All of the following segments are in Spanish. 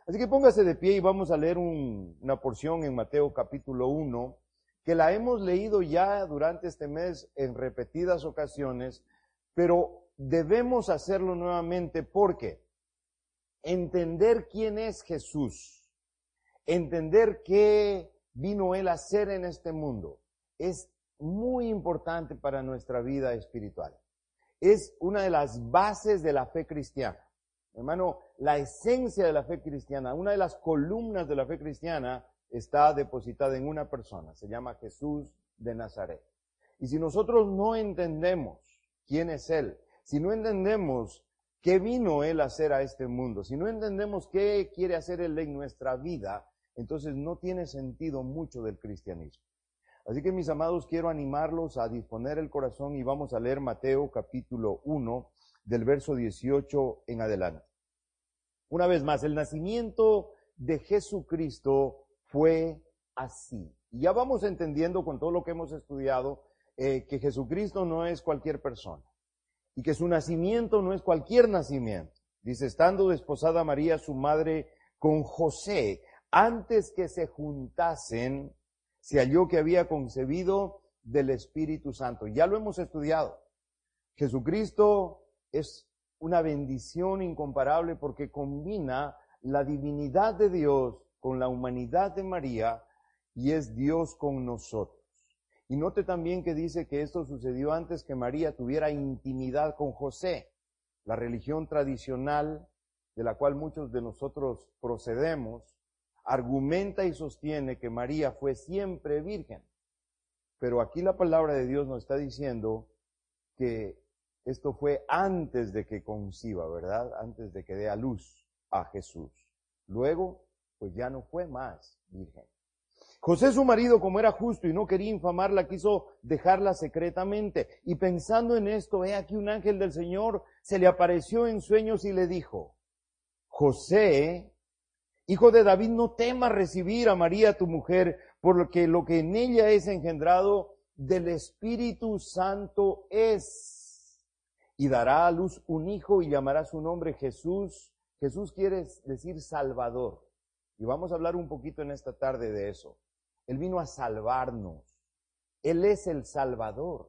Así que póngase de pie y vamos a leer una porción en Mateo capítulo 1, que la hemos leído ya durante este mes en repetidas ocasiones, pero debemos hacerlo nuevamente porque entender quién es Jesús, entender qué vino Él a hacer en este mundo, es muy importante para nuestra vida espiritual. Es una de las bases de la fe cristiana. Hermano, la esencia de la fe cristiana, una de las columnas de la fe cristiana está depositada en una persona, se llama Jesús de Nazaret. Y si nosotros no entendemos quién es Él, si no entendemos qué vino Él a hacer a este mundo, si no entendemos qué quiere hacer Él en nuestra vida, entonces no tiene sentido mucho del cristianismo. Así que mis amados, quiero animarlos a disponer el corazón y vamos a leer Mateo capítulo 1 del verso 18 en adelante. Una vez más, el nacimiento de Jesucristo fue así. Y ya vamos entendiendo con todo lo que hemos estudiado que Jesucristo no es cualquier persona y que su nacimiento no es cualquier nacimiento. Dice, estando desposada María, su madre, con José, antes que se juntasen, se halló que había concebido del Espíritu Santo. Ya lo hemos estudiado. Jesucristo es una bendición incomparable porque combina la divinidad de Dios con la humanidad de María y es Dios con nosotros. Y note también que dice que esto sucedió antes que María tuviera intimidad con José. La religión tradicional de la cual muchos de nosotros procedemos argumenta y sostiene que María fue siempre virgen. Pero aquí la palabra de Dios nos está diciendo que esto fue antes de que conciba, ¿verdad? Antes de que dé a luz a Jesús. Luego, pues ya no fue más virgen. José, su marido, como era justo y no quería infamarla, quiso dejarla secretamente. Y pensando en esto, he aquí un ángel del Señor se le apareció en sueños y le dijo, José, hijo de David, no temas recibir a María tu mujer, porque lo que en ella es engendrado del Espíritu Santo es. Y dará a luz un hijo y llamará su nombre Jesús. Jesús quiere decir Salvador. Y vamos a hablar un poquito en esta tarde de eso. Él vino a salvarnos. Él es el Salvador.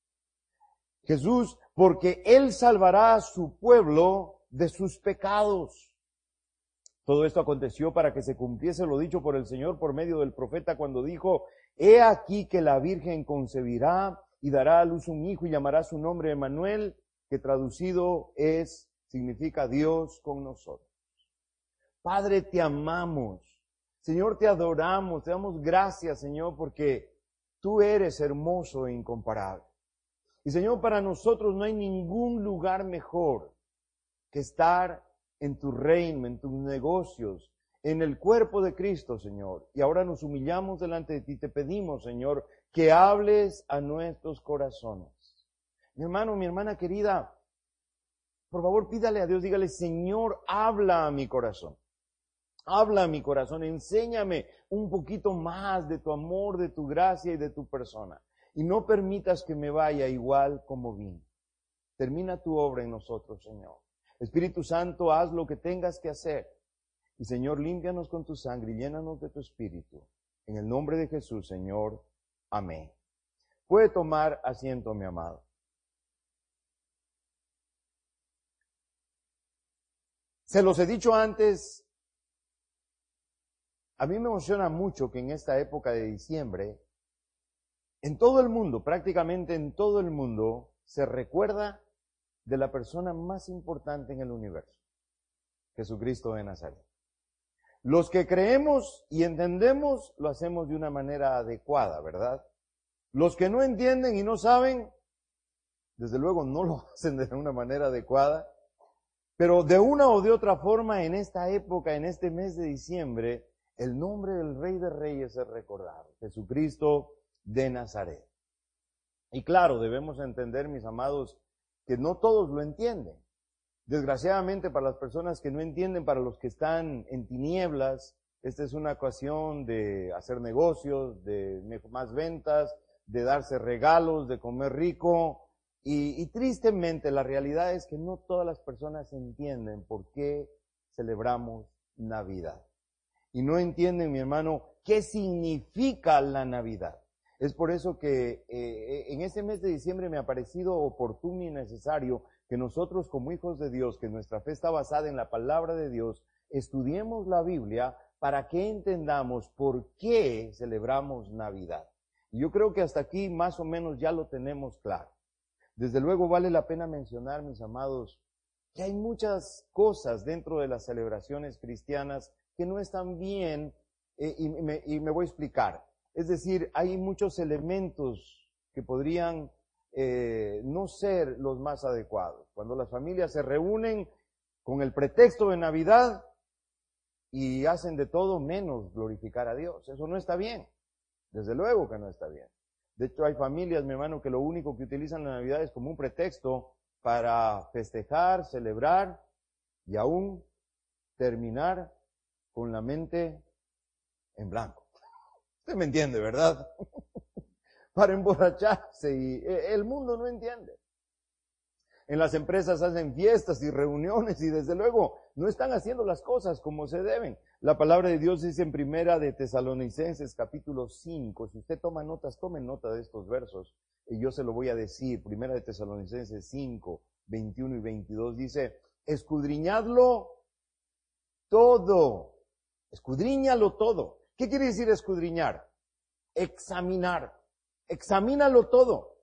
Jesús, porque Él salvará a su pueblo de sus pecados. Todo esto aconteció para que se cumpliese lo dicho por el Señor por medio del profeta cuando dijo, he aquí que la Virgen concebirá y dará a luz un hijo y llamará su nombre Emmanuel, que traducido significa Dios con nosotros. Padre, te amamos. Señor, te adoramos. Te damos gracias, Señor, porque tú eres hermoso e incomparable. Y Señor, para nosotros no hay ningún lugar mejor que estar en tu reino, en tus negocios, en el cuerpo de Cristo, Señor. Y ahora nos humillamos delante de ti. Te pedimos, Señor, que hables a nuestros corazones. Mi hermano, mi hermana querida, por favor pídale a Dios, dígale, Señor, habla a mi corazón. Habla a mi corazón, enséñame un poquito más de tu amor, de tu gracia y de tu persona. Y no permitas que me vaya igual como vine. Termina tu obra en nosotros, Señor. Espíritu Santo, haz lo que tengas que hacer. Y Señor, límpianos con tu sangre y llénanos de tu Espíritu. En el nombre de Jesús, Señor. Amén. Puede tomar asiento, mi amado. Se los he dicho antes, a mí me emociona mucho que en esta época de diciembre, en todo el mundo, prácticamente en todo el mundo, se recuerda de la persona más importante en el universo, Jesucristo de Nazaret. Los que creemos y entendemos, lo hacemos de una manera adecuada, ¿verdad? Los que no entienden y no saben, desde luego no lo hacen de una manera adecuada, pero de una o de otra forma, en esta época, en este mes de diciembre, el nombre del Rey de Reyes es recordado, Jesucristo de Nazaret. Y claro, debemos entender, mis amados, que no todos lo entienden. Desgraciadamente, para las personas que no entienden, para los que están en tinieblas, esta es una ocasión de hacer negocios, de más ventas, de darse regalos, de comer rico. Y tristemente, la realidad es que no todas las personas entienden por qué celebramos Navidad. Y no entienden, mi hermano, qué significa la Navidad. Es por eso que en este mes de diciembre me ha parecido oportuno y necesario que nosotros como hijos de Dios, que nuestra fe está basada en la palabra de Dios, estudiemos la Biblia para que entendamos por qué celebramos Navidad. Y yo creo que hasta aquí más o menos ya lo tenemos claro. Desde luego vale la pena mencionar, mis amados, que hay muchas cosas dentro de las celebraciones cristianas que no están bien, y me voy a explicar. Es decir, hay muchos elementos que podrían no ser los más adecuados. Cuando las familias se reúnen con el pretexto de Navidad y hacen de todo menos glorificar a Dios, eso no está bien. Desde luego que no está bien. De hecho, hay familias, mi hermano, que lo único que utilizan la Navidad es como un pretexto para festejar, celebrar y aún terminar con la mente en blanco. Usted me entiende, ¿verdad? Para emborracharse y el mundo no entiende. En las empresas hacen fiestas y reuniones y desde luego no están haciendo las cosas como se deben. La palabra de Dios dice en Primera de Tesalonicenses capítulo 5, si usted toma notas, tome nota de estos versos y yo se lo voy a decir. Primera de Tesalonicenses 5, 21 y 22 dice, escudriñadlo todo, escudriñalo todo. ¿Qué quiere decir escudriñar? Examinar, examínalo todo,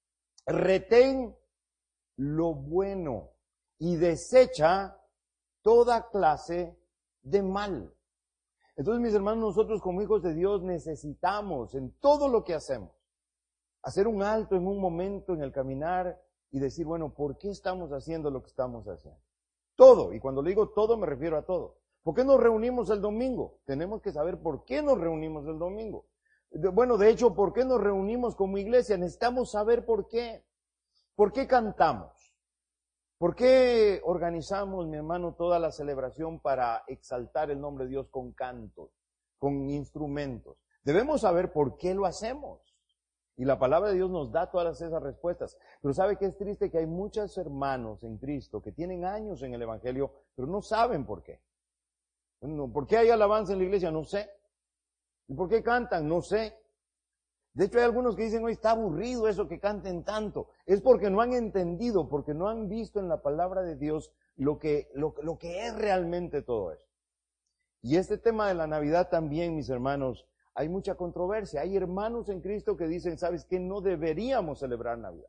retén lo bueno y desecha toda clase de mal. Entonces, mis hermanos, nosotros como hijos de Dios necesitamos en todo lo que hacemos hacer un alto en un momento en el caminar y decir, bueno, ¿por qué estamos haciendo lo que estamos haciendo? Todo, y cuando le digo todo me refiero a todo. ¿Por qué nos reunimos el domingo? Tenemos que saber por qué nos reunimos el domingo. Bueno, de hecho, ¿por qué nos reunimos como iglesia? Necesitamos saber por qué. ¿Por qué cantamos? ¿Por qué organizamos, mi hermano, toda la celebración para exaltar el nombre de Dios con cantos, con instrumentos? Debemos saber por qué lo hacemos. Y la palabra de Dios nos da todas esas respuestas. Pero ¿sabe qué es triste? Que hay muchos hermanos en Cristo que tienen años en el Evangelio, pero no saben por qué. ¿Por qué hay alabanza en la iglesia? No sé. ¿Y por qué cantan? No sé. De hecho, hay algunos que dicen, hoy está aburrido eso que canten tanto. Es porque no han entendido, porque no han visto en la palabra de Dios lo que es realmente todo eso. Y este tema de la Navidad también, mis hermanos, hay mucha controversia. Hay hermanos en Cristo que dicen, ¿sabes qué? No deberíamos celebrar Navidad.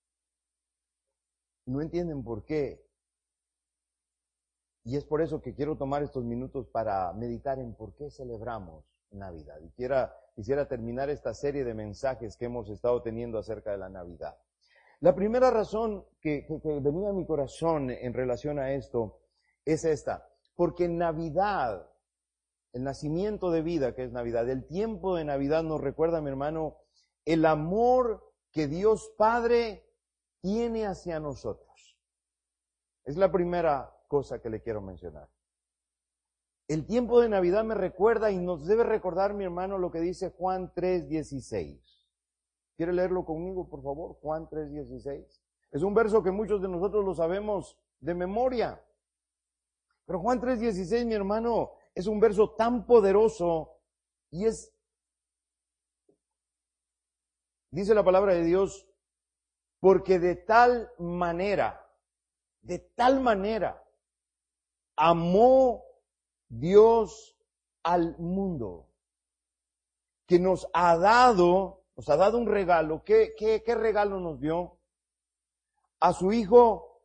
No entienden por qué. Y es por eso que quiero tomar estos minutos para meditar en por qué celebramos Navidad. Y quisiera terminar esta serie de mensajes que hemos estado teniendo acerca de la Navidad. La primera razón que venía a mi corazón en relación a esto es esta. Porque Navidad, el nacimiento de vida que es Navidad, el tiempo de Navidad nos recuerda, mi hermano, el amor que Dios Padre tiene hacia nosotros. Es la primera cosa que le quiero mencionar. El tiempo de Navidad me recuerda y nos debe recordar, mi hermano, lo que dice Juan 3:16. ¿Quiere leerlo conmigo, por favor? Juan 3:16. Es un verso que muchos de nosotros lo sabemos de memoria. Pero Juan 3:16, mi hermano, es un verso tan poderoso y dice la palabra de Dios, porque de tal manera, amó Dios al mundo, que nos ha dado un regalo. ¿Qué regalo nos dio? A su Hijo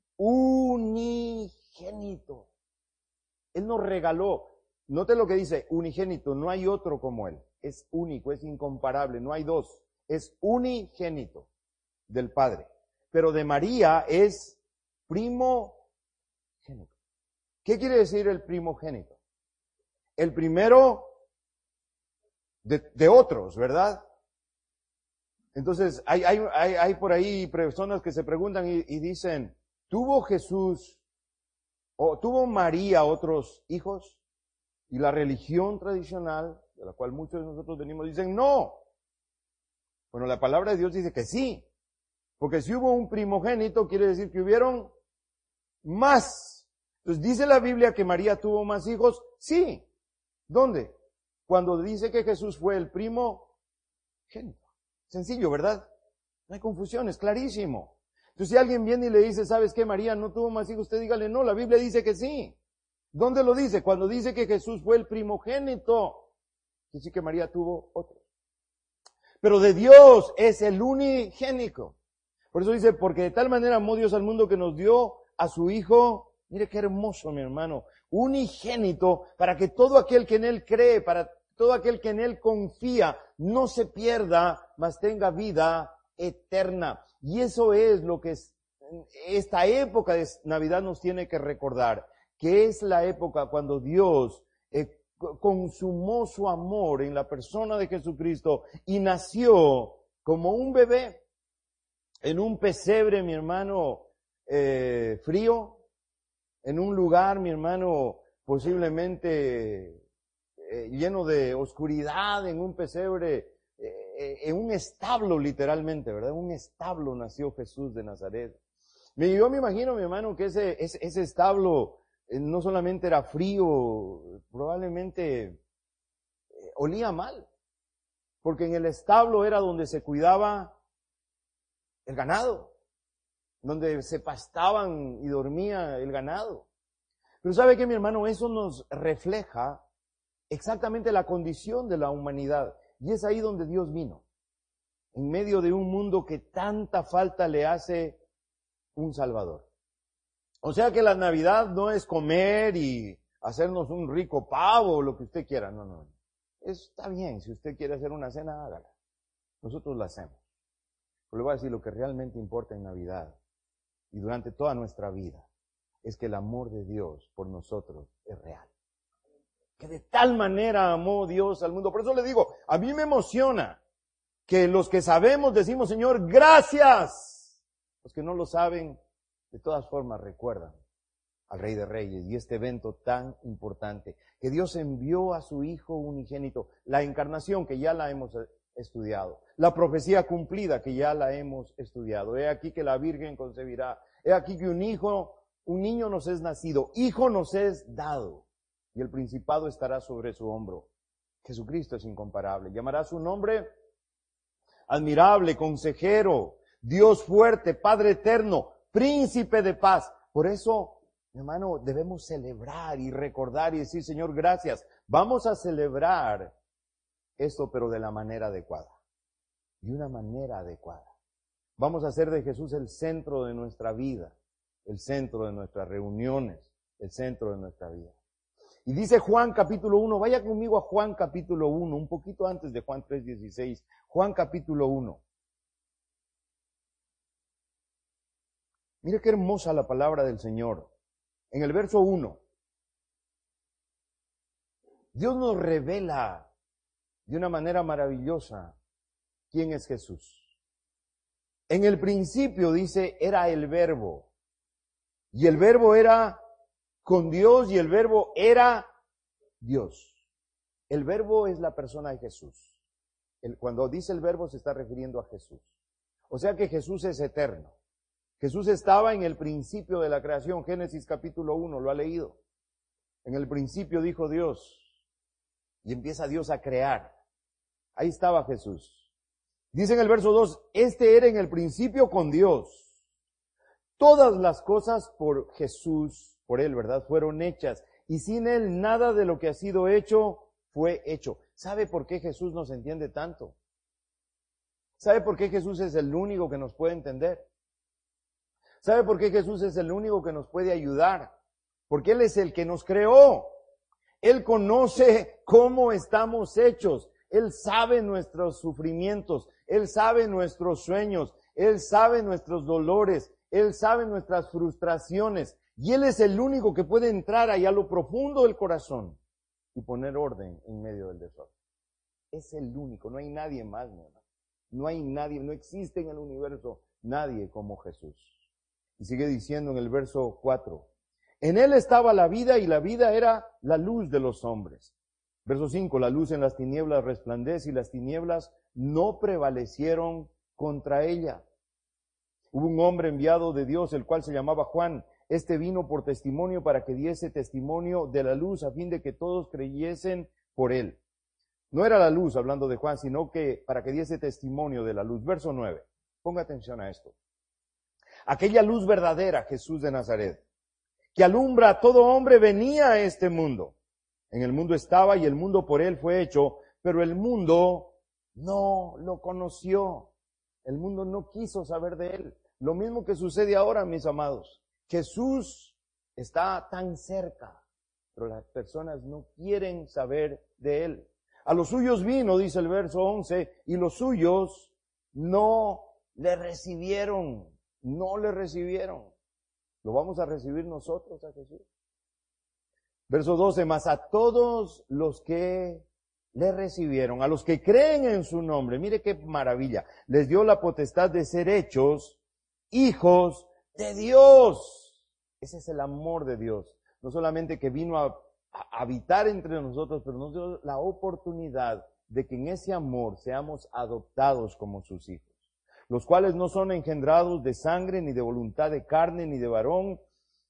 unigénito. Él nos regaló. Note lo que dice, unigénito, no hay otro como Él. Es único, es incomparable, no hay dos. Es unigénito del Padre. Pero de María es primogénito. ¿Qué quiere decir el primogénito? El primero de otros, ¿verdad? Entonces, hay por ahí personas que se preguntan y dicen, ¿tuvo Jesús o tuvo María otros hijos? Y la religión tradicional, de la cual muchos de nosotros venimos, dicen, no. Bueno, la palabra de Dios dice que sí. Porque si hubo un primogénito, quiere decir que hubieron más. Entonces, ¿dice la Biblia que María tuvo más hijos? Sí. ¿Dónde? Cuando dice que Jesús fue el primogénito. Sencillo, ¿verdad? No hay confusión, es clarísimo. Entonces, si alguien viene y le dice, ¿sabes qué? María no tuvo más hijos, usted dígale, no, la Biblia dice que sí. ¿Dónde lo dice? Cuando dice que Jesús fue el primogénito. Quiere decir que María tuvo otro. Pero de Dios es el unigénico. Por eso dice, porque de tal manera amó Dios al mundo que nos dio a su Hijo. Mire qué hermoso, mi hermano. Unigénito, para que todo aquel que en Él cree, para todo aquel que en Él confía, no se pierda, mas tenga vida eterna. Y eso es lo que esta época de Navidad nos tiene que recordar, que es la época cuando Dios consumó su amor en la persona de Jesucristo y nació como un bebé en un pesebre, mi hermano, frío, en un lugar, mi hermano, posiblemente lleno de oscuridad, en un pesebre, en un establo literalmente, ¿verdad? Un establo nació Jesús de Nazaret. Yo me imagino, mi hermano, que ese establo no solamente era frío, probablemente olía mal, porque en el establo era donde se cuidaba el ganado, donde se pastaban y dormía el ganado. Pero ¿sabe qué, mi hermano? Eso nos refleja exactamente la condición de la humanidad. Y es ahí donde Dios vino, en medio de un mundo que tanta falta le hace un Salvador. O sea que la Navidad no es comer y hacernos un rico pavo o lo que usted quiera, no. Está bien, si usted quiere hacer una cena, hágala. Nosotros la hacemos. Pero le voy a decir, lo que realmente importa en Navidad y durante toda nuestra vida es que el amor de Dios por nosotros es real. Que de tal manera amó Dios al mundo. Por eso le digo, a mí me emociona que los que sabemos decimos, Señor, gracias. Los que no lo saben, de todas formas recuerdan al Rey de Reyes y este evento tan importante, que Dios envió a su Hijo unigénito, la encarnación que ya la hemos estudiado, la profecía cumplida que ya la hemos estudiado. He aquí que la Virgen concebirá, he aquí que un niño nos es nacido, hijo nos es dado, y el principado estará sobre su hombro. Jesucristo es incomparable. Llamará su nombre admirable, consejero, Dios fuerte, Padre eterno, príncipe de paz. Por eso, hermano, debemos celebrar y recordar y decir, Señor, gracias. Vamos a celebrar esto, pero de la manera adecuada. De una manera adecuada. Vamos a hacer de Jesús el centro de nuestra vida, el centro de nuestras reuniones, el centro de nuestra vida. Y dice Juan capítulo 1, vaya conmigo a Juan capítulo 1, un poquito antes de Juan 3:16. Juan capítulo 1. Mire qué hermosa la palabra del Señor. En el verso 1, Dios nos revela de una manera maravillosa quién es Jesús. En el principio, dice, era el Verbo. Y el Verbo era con Dios y el Verbo era Dios. El Verbo es la persona de Jesús. Cuando dice el Verbo se está refiriendo a Jesús. O sea que Jesús es eterno. Jesús estaba en el principio de la creación. Génesis capítulo 1, lo ha leído. En el principio dijo Dios. Y empieza Dios a crear. Ahí estaba Jesús. Dice en el verso 2, este era en el principio con Dios. Todas las cosas por Jesús, por Él, ¿verdad? Fueron hechas. Y sin Él nada de lo que ha sido hecho fue hecho. ¿Sabe por qué Jesús nos entiende tanto? ¿Sabe por qué Jesús es el único que nos puede entender? ¿Sabe por qué Jesús es el único que nos puede ayudar? Porque Él es el que nos creó. Él conoce cómo estamos hechos. Él sabe nuestros sufrimientos. Él sabe nuestros sueños. Él sabe nuestros dolores. Él sabe nuestras frustraciones. Y Él es el único que puede entrar ahí a lo profundo del corazón y poner orden en medio del desorden. Es el único. No hay nadie más, mi hermano. No hay nadie. No existe en el universo nadie como Jesús. Y sigue diciendo en el verso 4. En Él estaba la vida y la vida era la luz de los hombres. Verso 5. La luz en las tinieblas resplandece y las tinieblas no prevalecieron contra ella. Hubo un hombre enviado de Dios, el cual se llamaba Juan. este vino por testimonio para que diese testimonio de la luz a fin de que todos creyesen por él. No era la luz, hablando de Juan, sino que para que diese testimonio de la luz. Verso 9. Ponga atención a esto. Aquella luz verdadera, Jesús de Nazaret, que alumbra a todo hombre, venía a este mundo. En el mundo estaba y el mundo por él fue hecho, pero el mundo no lo conoció. El mundo no quiso saber de él. Lo mismo que sucede ahora, mis amados. Jesús está tan cerca, pero las personas no quieren saber de él. A los suyos vino, dice el verso 11, y los suyos no le recibieron. No le recibieron. ¿Lo vamos a recibir nosotros a Jesús? Verso 12, mas a todos los que le recibieron, a los que creen en su nombre, mire qué maravilla, les dio la potestad de ser hechos hijos de Dios. Ese es el amor de Dios. No solamente que vino a habitar entre nosotros, pero nos dio la oportunidad de que en ese amor seamos adoptados como sus hijos, los cuales no son engendrados de sangre, ni de voluntad de carne, ni de varón,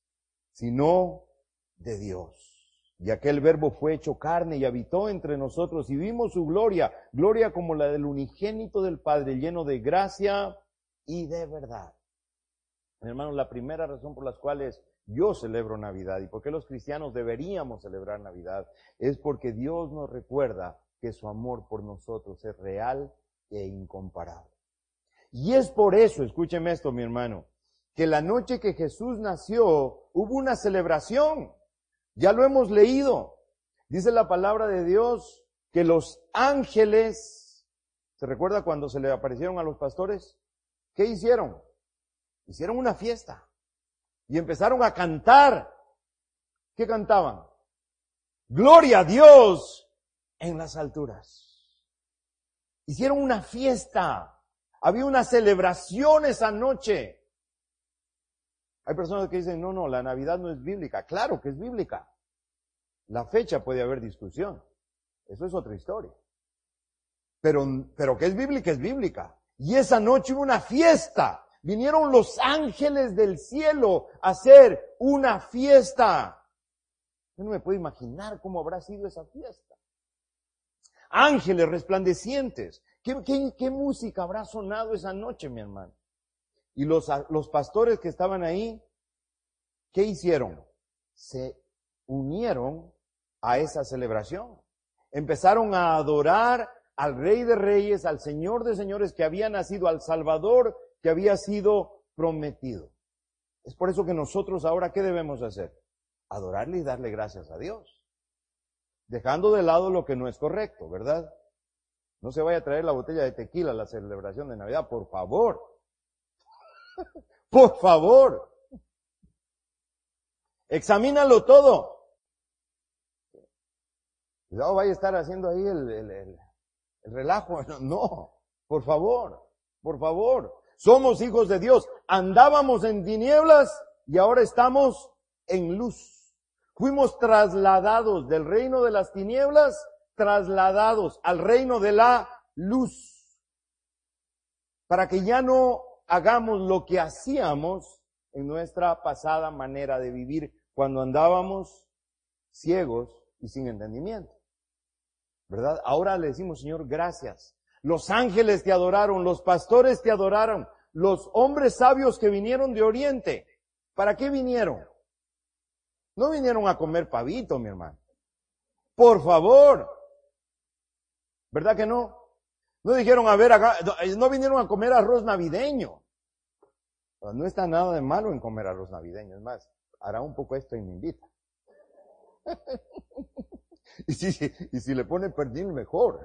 sino de Dios. Y aquel verbo fue hecho carne y habitó entre nosotros y vimos su gloria, gloria como la del unigénito del Padre, lleno de gracia y de verdad. Hermanos, la primera razón por las cuales yo celebro Navidad y por qué los cristianos deberíamos celebrar Navidad es porque Dios nos recuerda que su amor por nosotros es real e incomparable. Y es por eso, escúcheme esto, mi hermano, que la noche que Jesús nació hubo una celebración. Ya lo hemos leído. Dice la palabra de Dios que los ángeles, ¿se recuerda cuando se le aparecieron a los pastores? ¿Qué hicieron? Hicieron una fiesta y empezaron a cantar. ¿Qué cantaban? Gloria a Dios en las alturas. Hicieron una fiesta. Había una celebración esa noche. Hay personas que dicen, no, la Navidad no es bíblica. Claro que es bíblica. La fecha puede haber discusión. Eso es otra historia. Pero que es bíblica, es bíblica. Y esa noche hubo una fiesta. Vinieron los ángeles del cielo a hacer una fiesta. Yo no me puedo imaginar cómo habrá sido esa fiesta. Ángeles resplandecientes. ¿Qué música habrá sonado esa noche, mi hermano? Y los pastores que estaban ahí, ¿qué hicieron? Se unieron a esa celebración. Empezaron a adorar al Rey de Reyes, al Señor de Señores que había nacido, al Salvador que había sido prometido. Es por eso que nosotros ahora, ¿qué debemos hacer? Adorarle y darle gracias a Dios. Dejando de lado lo que no es correcto, ¿verdad? No se vaya a traer la botella de tequila a la celebración de Navidad, por favor. Por favor. Examínalo todo. Cuidado, vaya a estar haciendo ahí el relajo. No, por favor, por favor. Somos hijos de Dios. Andábamos en tinieblas y ahora estamos en luz. Fuimos trasladados del reino de las tinieblas, trasladados al reino de la luz. Para que ya no hagamos lo que hacíamos en nuestra pasada manera de vivir cuando andábamos ciegos y sin entendimiento. ¿Verdad? Ahora le decimos, Señor, gracias. Los ángeles te adoraron, los pastores te adoraron, los hombres sabios que vinieron de Oriente. ¿Para qué vinieron? No vinieron a comer pavito, mi hermano. Por favor. ¿Verdad que no? No dijeron, a ver, acá, no vinieron a comer arroz navideño. No está nada de malo en comer arroz navideño. Es más, hará un poco esto y me invita. Y si le pone pernil, mejor.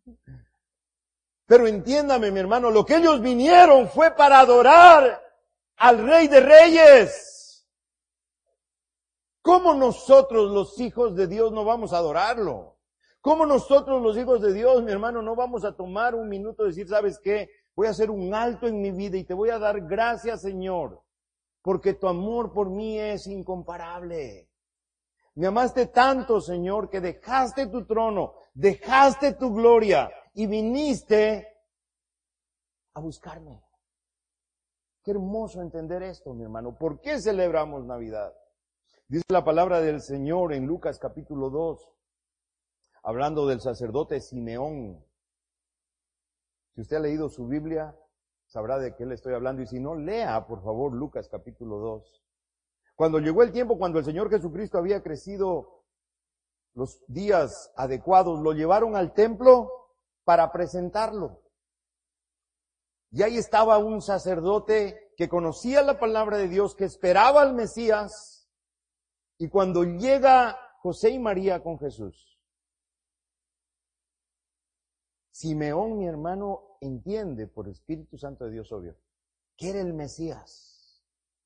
Pero entiéndame, mi hermano, lo que ellos vinieron fue para adorar al Rey de Reyes. ¿Cómo nosotros, los hijos de Dios, no vamos a adorarlo? ¿Cómo nosotros, los hijos de Dios, mi hermano, no vamos a tomar un minuto y decir, ¿sabes qué? Voy a hacer un alto en mi vida y te voy a dar gracias, Señor, porque tu amor por mí es incomparable. Me amaste tanto, Señor, que dejaste tu trono, dejaste tu gloria y viniste a buscarme. Qué hermoso entender esto, mi hermano. ¿Por qué celebramos Navidad? Dice la palabra del Señor en Lucas capítulo 2, hablando del sacerdote Simeón. Si usted ha leído su Biblia, sabrá de qué le estoy hablando. Y si no, lea, por favor, Lucas capítulo 2. Cuando llegó el tiempo, cuando el Señor Jesucristo había crecido los días adecuados, lo llevaron al templo para presentarlo. Y ahí estaba un sacerdote que conocía la palabra de Dios, que esperaba al Mesías. Y cuando llega José y María con Jesús, Simeón, mi hermano, entiende por el Espíritu Santo de Dios, obvio, que era el Mesías.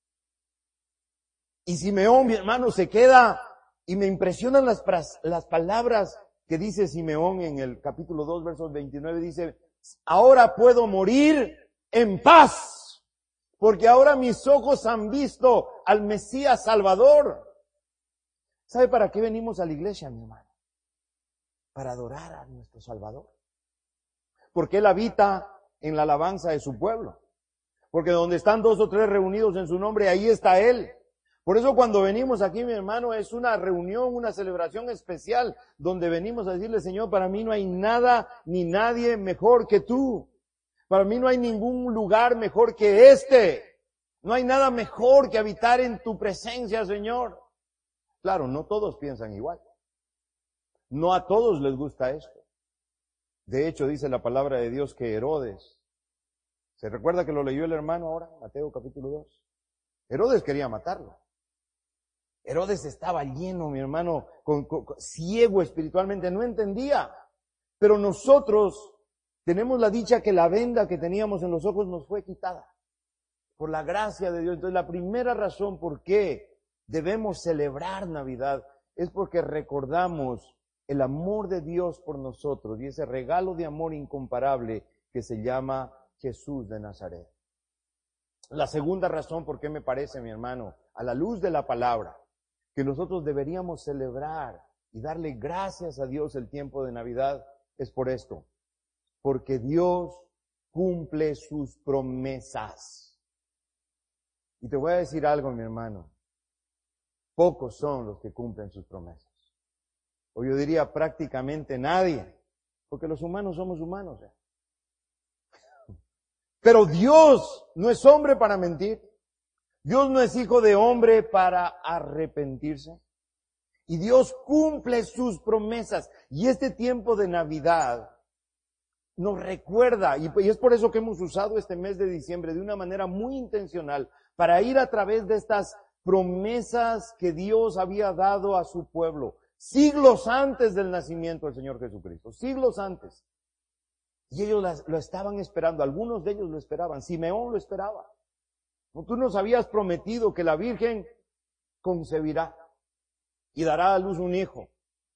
Y Simeón, mi hermano, se queda, y me impresionan las palabras que dice Simeón en el capítulo 2, versos 29, dice: ahora puedo morir en paz, porque ahora mis ojos han visto al Mesías Salvador. ¿Sabe para qué venimos a la iglesia, mi hermano? Para adorar a nuestro Salvador. Porque Él habita en la alabanza de su pueblo. Porque donde están 2 o 3 reunidos en su nombre, ahí está Él. Por eso cuando venimos aquí, mi hermano, es una reunión, una celebración especial, donde venimos a decirle: Señor, para mí no hay nada ni nadie mejor que tú. Para mí no hay ningún lugar mejor que este. No hay nada mejor que habitar en tu presencia, Señor. Claro, no todos piensan igual. No a todos les gusta esto. De hecho, dice la palabra de Dios que Herodes, ¿se recuerda que lo leyó el hermano ahora? Mateo capítulo 2. Herodes quería matarlo. Herodes estaba lleno, mi hermano, ciego espiritualmente, no entendía. Pero nosotros tenemos la dicha que la venda que teníamos en los ojos nos fue quitada. Por la gracia de Dios. Entonces, la primera razón por qué debemos celebrar Navidad es porque recordamos el amor de Dios por nosotros y ese regalo de amor incomparable que se llama Jesús de Nazaret. La segunda razón por qué me parece, mi hermano, a la luz de la palabra, que nosotros deberíamos celebrar y darle gracias a Dios el tiempo de Navidad, es por esto. Porque Dios cumple sus promesas. Y te voy a decir algo, mi hermano. Pocos son los que cumplen sus promesas. O yo diría prácticamente nadie. Porque los humanos somos humanos. Pero Dios no es hombre para mentir. Dios no es hijo de hombre para arrepentirse. Y Dios cumple sus promesas. Y este tiempo de Navidad nos recuerda, y es por eso que hemos usado este mes de diciembre de una manera muy intencional, para ir a través de estas promesas que Dios había dado a su pueblo, siglos antes del nacimiento del Señor Jesucristo, siglos antes. Y ellos lo estaban esperando, algunos de ellos lo esperaban, Simeón lo esperaba. Tú nos habías prometido que la Virgen concebirá y dará a luz un hijo.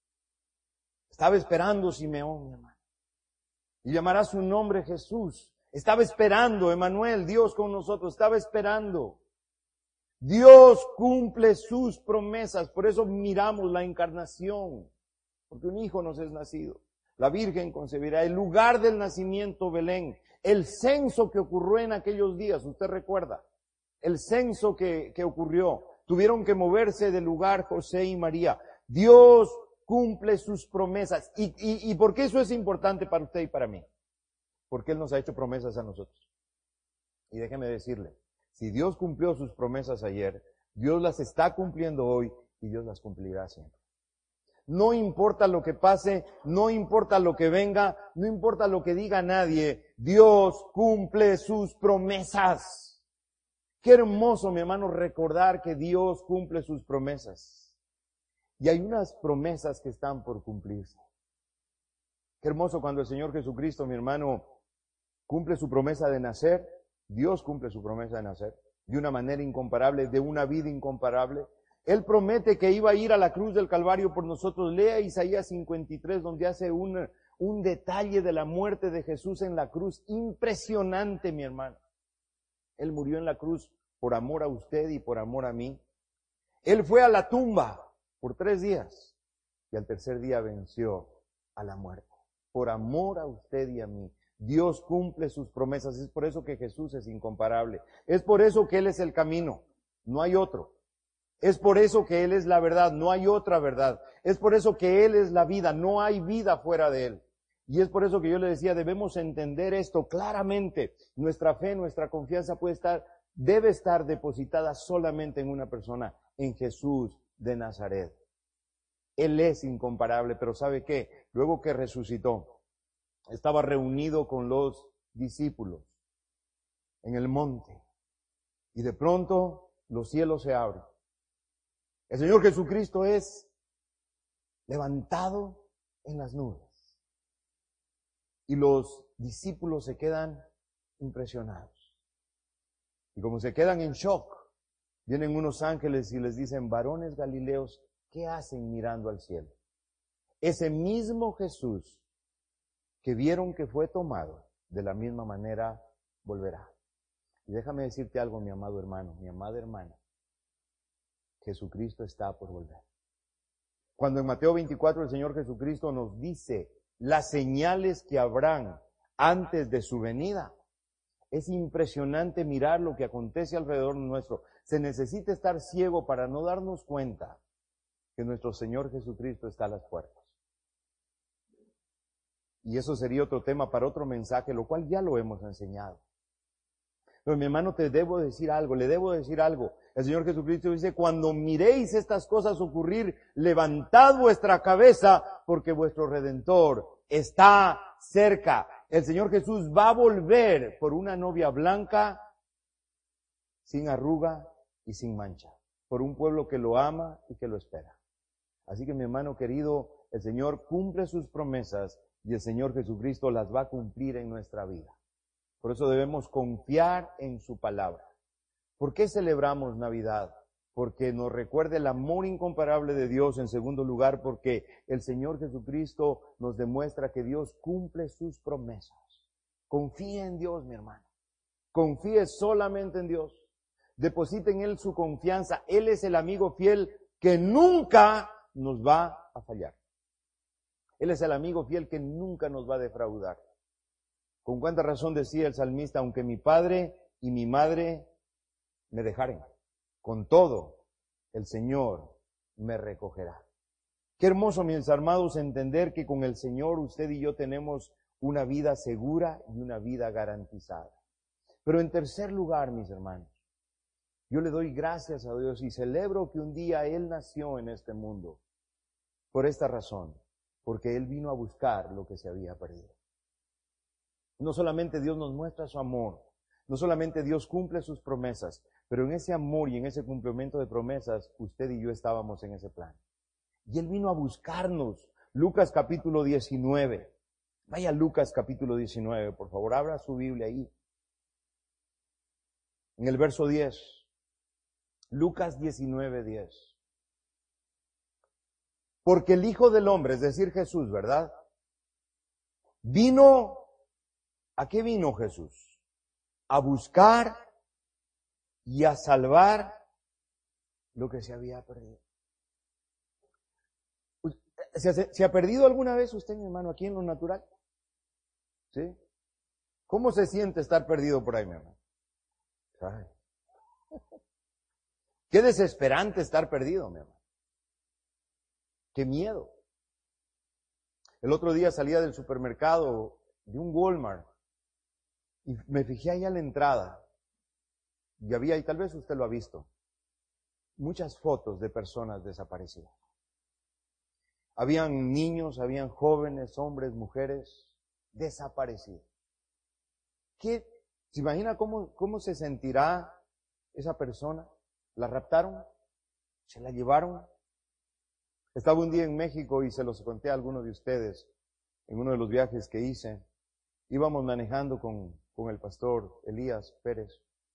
Estaba esperando Simeón, mi hermano. Y llamará su nombre Jesús. Estaba esperando, Emmanuel, Dios con nosotros, estaba esperando. Dios cumple sus promesas, por eso miramos la encarnación, porque un hijo nos es nacido. La Virgen concebirá, el lugar del nacimiento Belén, el censo que ocurrió en aquellos días, usted recuerda, el censo que ocurrió, tuvieron que moverse del lugar José y María. Dios cumple sus promesas. ¿Y por qué eso es importante para usted y para mí? Porque Él nos ha hecho promesas a nosotros. Y déjeme decirle, si Dios cumplió sus promesas ayer, Dios las está cumpliendo hoy y Dios las cumplirá siempre. No importa lo que pase, no importa lo que venga, no importa lo que diga nadie, Dios cumple sus promesas. Qué hermoso, mi hermano, recordar que Dios cumple sus promesas. Y hay unas promesas que están por cumplirse. Qué hermoso cuando el Señor Jesucristo, mi hermano, cumple su promesa de nacer. Dios cumple su promesa de nacer de una manera incomparable, de una vida incomparable. Él promete que iba a ir a la cruz del Calvario por nosotros. Lea Isaías 53, donde hace un detalle de la muerte de Jesús en la cruz. Impresionante, mi hermano. Él murió en la cruz por amor a usted y por amor a mí. Él fue a la tumba por 3 días y al tercer día venció a la muerte. Por amor a usted y a mí. Dios cumple sus promesas. Es por eso que Jesús es incomparable. Es por eso que Él es el camino. No hay otro. Es por eso que Él es la verdad. No hay otra verdad. Es por eso que Él es la vida. No hay vida fuera de Él. Y es por eso que yo le decía, debemos entender esto claramente. Nuestra fe, nuestra confianza debe estar depositada solamente en una persona, en Jesús de Nazaret. Él es incomparable, pero ¿sabe qué? Luego que resucitó, estaba reunido con los discípulos en el monte. Y de pronto los cielos se abren. El Señor Jesucristo es levantado en las nubes. Y los discípulos se quedan impresionados. Y como se quedan en shock, vienen unos ángeles y les dicen, varones galileos, ¿qué hacen mirando al cielo? Ese mismo Jesús que vieron que fue tomado, de la misma manera volverá. Y déjame decirte algo, mi amado hermano, mi amada hermana. Jesucristo está por volver. Cuando en Mateo 24 el Señor Jesucristo nos dice las señales que habrán antes de su venida, es impresionante mirar lo que acontece alrededor nuestro. Se necesita estar ciego para no darnos cuenta que nuestro Señor Jesucristo está a las puertas. Y eso sería otro tema para otro mensaje, lo cual ya lo hemos enseñado. Pero mi hermano, te debo decir algo, le debo decir algo. El Señor Jesucristo dice, cuando miréis estas cosas ocurrir, levantad vuestra cabeza, porque vuestro Redentor está cerca. El Señor Jesús va a volver por una novia blanca, sin arruga y sin mancha, por un pueblo que lo ama y que lo espera. Así que mi hermano querido, el Señor cumple sus promesas y el Señor Jesucristo las va a cumplir en nuestra vida. Por eso debemos confiar en su palabra. ¿Por qué celebramos Navidad? Porque nos recuerda el amor incomparable de Dios. En segundo lugar, porque el Señor Jesucristo nos demuestra que Dios cumple sus promesas. Confíe en Dios, mi hermano. Confíe solamente en Dios. Deposite en Él su confianza. Él es el amigo fiel que nunca nos va a fallar. Él es el amigo fiel que nunca nos va a defraudar. ¿Con cuánta razón decía el salmista, aunque mi padre y mi madre me dejaren? Con todo, el Señor me recogerá. Qué hermoso, mis amados, entender que con el Señor usted y yo tenemos una vida segura y una vida garantizada. Pero en tercer lugar, mis hermanos, yo le doy gracias a Dios y celebro que un día Él nació en este mundo. Por esta razón, porque Él vino a buscar lo que se había perdido. No solamente Dios nos muestra su amor, no solamente Dios cumple sus promesas, pero en ese amor y en ese cumplimiento de promesas, usted y yo estábamos en ese plan. Y Él vino a buscarnos. Lucas capítulo 19. Vaya a Lucas capítulo 19, por favor, abra su Biblia ahí. En el verso 10. Lucas 19, 10. Porque el Hijo del Hombre, es decir, Jesús, ¿verdad? Vino, ¿a qué vino Jesús? A buscar y a salvar lo que se había perdido. ¿Se ha perdido alguna vez usted, mi hermano, aquí en lo natural? ¿Sí? ¿Cómo se siente estar perdido por ahí, mi hermano? Ay. Qué desesperante estar perdido, mi hermano. Qué miedo. El otro día salía del supermercado, de un Walmart, y me fijé ahí a la entrada, y había, y tal vez usted lo ha visto, muchas fotos de personas desaparecidas. Habían niños, habían jóvenes, hombres, mujeres, desaparecidos. ¿Se imagina cómo se sentirá esa persona? ¿La raptaron? ¿Se la llevaron? Estaba un día en México y se los conté a algunos de ustedes en uno de los viajes que hice. Íbamos manejando con el pastor Elías Pérez.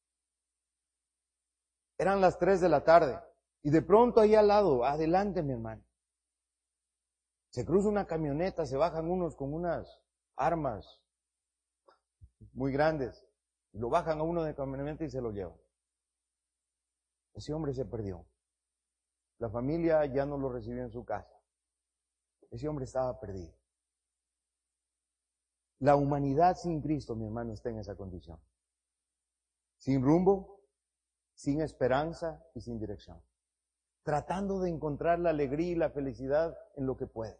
Eran las 3 de la tarde y de pronto ahí al lado, adelante mi hermano, se cruza una camioneta, se bajan unos con unas armas muy grandes, y lo bajan a uno de camioneta y se lo llevan. Ese hombre se perdió. La familia ya no lo recibió en su casa. Ese hombre estaba perdido. La humanidad sin Cristo, mi hermano, está en esa condición. Sin rumbo, sin esperanza y sin dirección. Tratando de encontrar la alegría y la felicidad en lo que puede.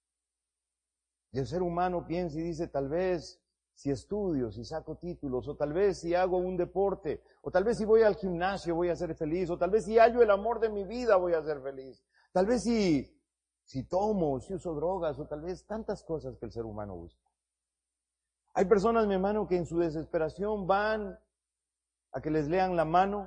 Y el ser humano piensa y dice, tal vez si estudio, si saco títulos, o tal vez si hago un deporte, o tal vez si voy al gimnasio voy a ser feliz, o tal vez si hallo el amor de mi vida voy a ser feliz. Tal vez si tomo, si uso drogas, o tal vez tantas cosas que el ser humano busca. Hay personas, mi hermano, que en su desesperación van a que les lean la mano.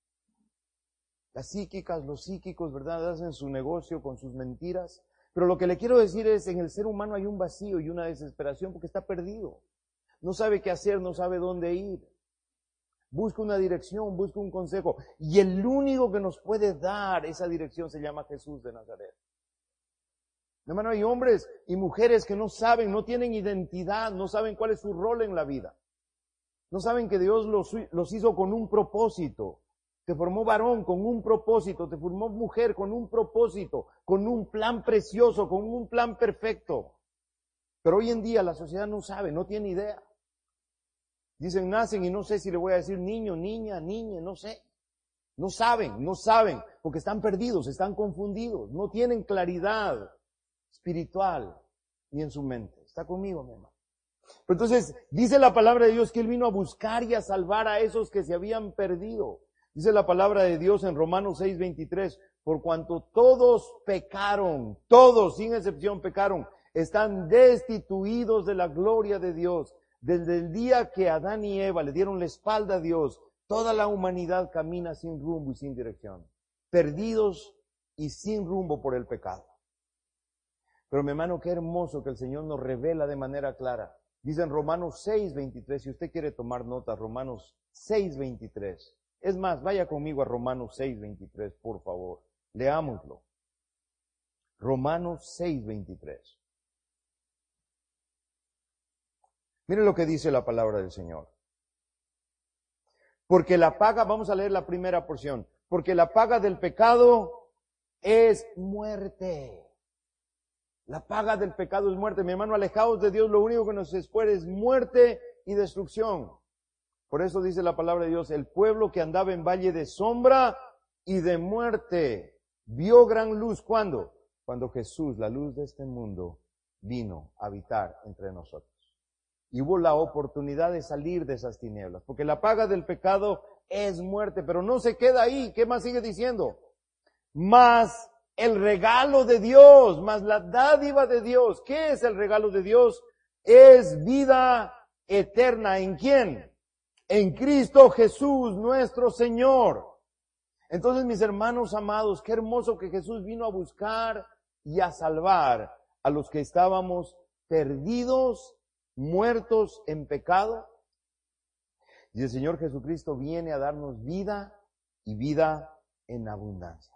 Las psíquicas, los psíquicos, ¿verdad? Hacen su negocio con sus mentiras. Pero lo que le quiero decir es, en el ser humano hay un vacío y una desesperación porque está perdido. No sabe qué hacer, no sabe dónde ir. Busca una dirección, busca un consejo. Y el único que nos puede dar esa dirección se llama Jesús de Nazaret. Hermano, hay hombres y mujeres que no saben, no tienen identidad, no saben cuál es su rol en la vida. No saben que Dios los hizo con un propósito. Te formó varón con un propósito, te formó mujer con un propósito, con un plan precioso, con un plan perfecto. Pero hoy en día la sociedad no sabe, no tiene idea. Dicen, nacen y no sé si le voy a decir niño, niña, niña, no sé. No saben, porque están perdidos, están confundidos, no tienen claridad espiritual ni en su mente. ¿Está conmigo, mi hermano? Pero entonces, dice la palabra de Dios que Él vino a buscar y a salvar a esos que se habían perdido. Dice la palabra de Dios en Romanos 6:23, por cuanto todos pecaron, todos sin excepción pecaron, están destituidos de la gloria de Dios. Desde el día que Adán y Eva le dieron la espalda a Dios, toda la humanidad camina sin rumbo y sin dirección, perdidos y sin rumbo por el pecado. Pero mi hermano, qué hermoso que el Señor nos revela de manera clara. Dice en Romanos 6:23, si usted quiere tomar nota, Romanos 6:23. Es más, vaya conmigo a Romanos 6:23, por favor. Leámoslo. Romanos 6:23. Mire lo que dice la palabra del Señor. Porque la paga, vamos a leer la primera porción, porque la paga del pecado es muerte. La paga del pecado es muerte. Mi hermano, alejados de Dios, lo único que nos espera es muerte y destrucción. Por eso dice la palabra de Dios, el pueblo que andaba en valle de sombra y de muerte, vio gran luz. ¿Cuándo? Cuando Jesús, la luz de este mundo, vino a habitar entre nosotros. Y hubo la oportunidad de salir de esas tinieblas, porque la paga del pecado es muerte, pero no se queda ahí. ¿Qué más sigue diciendo? Más el regalo de Dios, más la dádiva de Dios. ¿Qué es el regalo de Dios? Es vida eterna. ¿En quién? En Cristo Jesús, nuestro Señor. Entonces, mis hermanos amados, qué hermoso que Jesús vino a buscar y a salvar a los que estábamos perdidos, muertos en pecado. Y el Señor Jesucristo viene a darnos vida y vida en abundancia.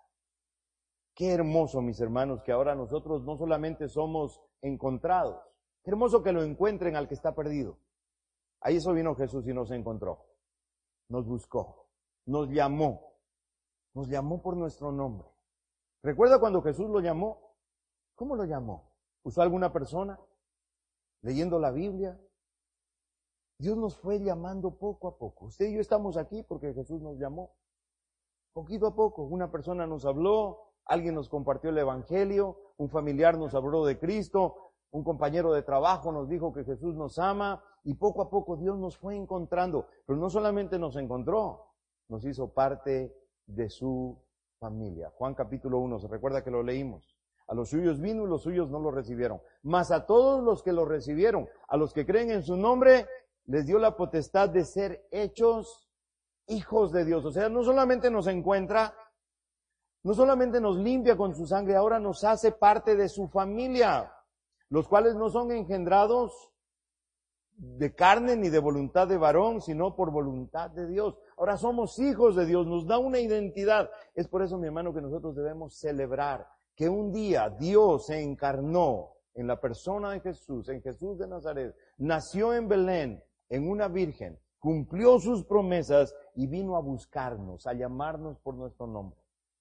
Qué hermoso, mis hermanos, que ahora nosotros no solamente somos encontrados. Qué hermoso que lo encuentren al que está perdido. A eso vino Jesús y nos encontró. Nos buscó. Nos llamó. Nos llamó por nuestro nombre. ¿Recuerda cuando Jesús lo llamó? ¿Cómo lo llamó? ¿Usó alguna persona? ¿Leyendo la Biblia? Dios nos fue llamando poco a poco. Usted y yo estamos aquí porque Jesús nos llamó. Poquito a poco. Una persona nos habló, alguien nos compartió el Evangelio, un familiar nos habló de Cristo, un compañero de trabajo nos dijo que Jesús nos ama, y poco a poco Dios nos fue encontrando. Pero no solamente nos encontró, nos hizo parte de su familia. Juan capítulo 1, ¿se recuerda que lo leímos? A los suyos vino y los suyos no lo recibieron. Mas a todos los que lo recibieron, a los que creen en su nombre, les dio la potestad de ser hechos hijos de Dios. O sea, no solamente nos encuentra, no solamente nos limpia con su sangre, ahora nos hace parte de su familia, los cuales no son engendrados de carne ni de voluntad de varón, sino por voluntad de Dios. Ahora somos hijos de Dios, nos da una identidad. Es por eso, mi hermano, que nosotros debemos celebrar que un día Dios se encarnó en la persona de Jesús, en Jesús de Nazaret, nació en Belén, en una virgen, cumplió sus promesas y vino a buscarnos, a llamarnos por nuestro nombre.